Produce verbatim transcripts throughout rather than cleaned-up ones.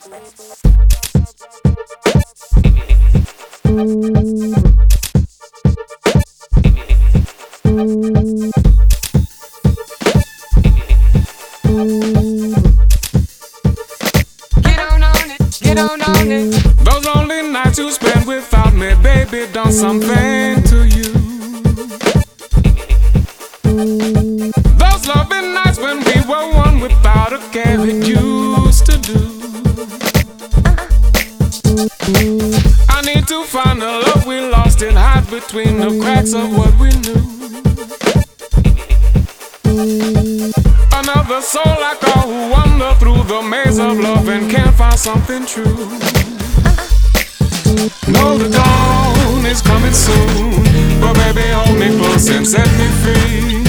Those lonely nights you spend without me, baby, done something to you. Those loving nights when we were one without a care, it used to do. I need to find the love we lost and hide between the cracks of what we knew. Another soul like all who wander through the maze of love and can't find something true. Know the dawn is coming soon, but baby hold me close and set me free.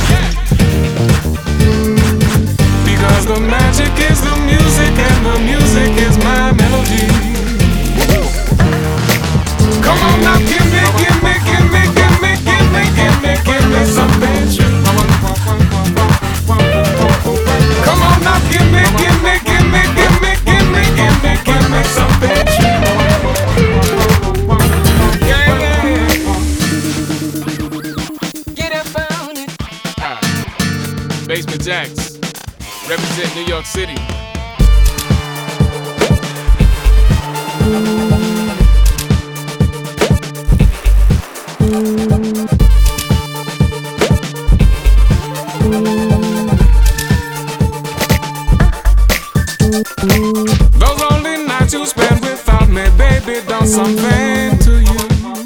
Because the magic is the music and the music is my melody. Come on now, give me, give me, give me, give me, give me, give me, give me something true. Come on now, give me, give me, give me, give me, give me, give me, give me something true. Yeah, yeah. Get up on it. Ah. Basement Jaxx, represent New York City. Those only nights you spend without me, baby, done something to you.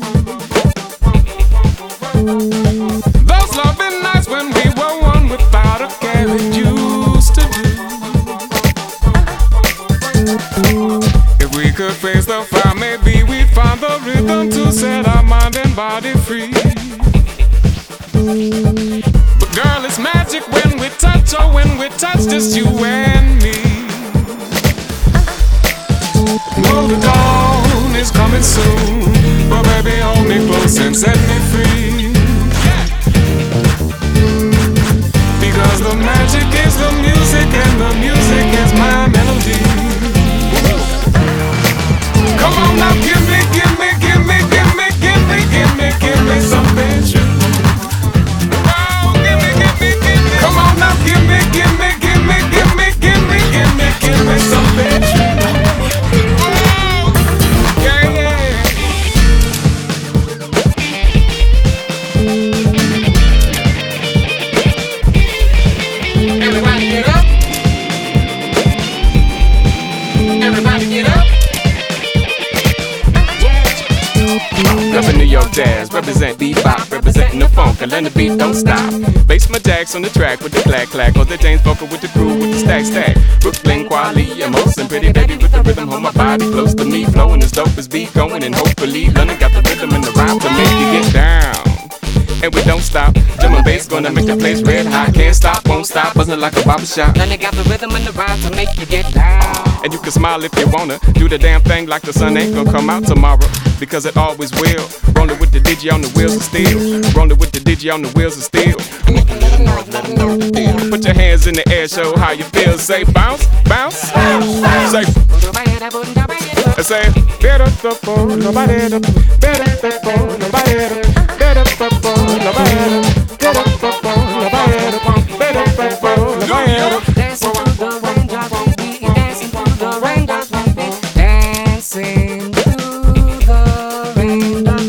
Those loving nights when we were one without a care, it used to do. If we could face the fire, maybe we'd find the rhythm to set our mind and body free. But girl, it's magic when we touch, or when we touch just you and me. Know the dawn is coming soon, but baby hold me close and set me free. Because the magic is the music and the music is my melody. Come on now, give me, give me, give me, give me, give me, give me, give me something true. Oh, give me, give me, give me. Come on now, give me, give me, give me, give me, give me, give me, give me something true. New York jazz, represent bebop, representing the funk, and let the beat don't stop. Basement Jaxx on the track with the clack clack, or the James Booker with the crew with the stack stack. Brooklyn, Quali, and Most, and Pretty Baby with the rhythm, hold my body close to me, flowing as dope as beat going, and hopefully London got the rhythm and the rhyme to make you get down. And we don't stop, drum and bass gonna make the place red hot. Can't stop, won't stop, buzzing like a barbershop. London got the rhythm and the rhyme to make you get down. And you can smile if you wanna, do the damn thing like the sun ain't gonna come out tomorrow, because it always will. Rollin' with the digi on the wheels of steel. Rollin' with the digi on the wheels of steel. Put your hands in the air, show how you feel. Say bounce, bounce. Say, say, better for nobody, better for nobody, better for nobody, better for nobody, better for nobody. Dancing through the raindrops, baby, dancing through the raindrops, baby, dancing through the raindrops,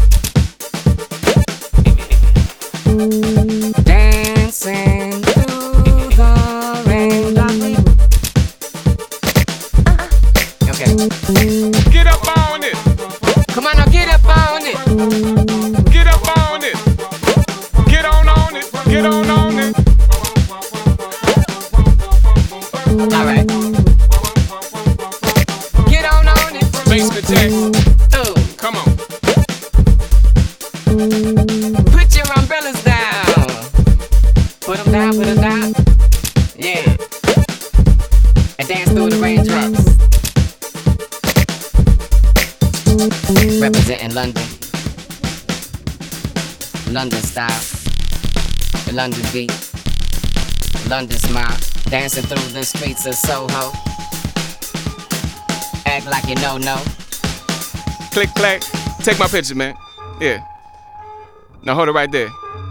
baby, dancing through the raindrops, baby. Okay. Get up on it. Come on now, get up on it. Get up on it. Get on on it. Get on on it. All right. Get on on it. Basement Jaxx. Ooh. Come on. Put your umbrellas down. Put them down, put them down. Yeah. And dance through the raindrops. Representing London. London style. The London beat. London smile. Dancing through the streets of Soho. Act like you know, no. Click, clack. Take my picture, man. Yeah. Now hold it right there.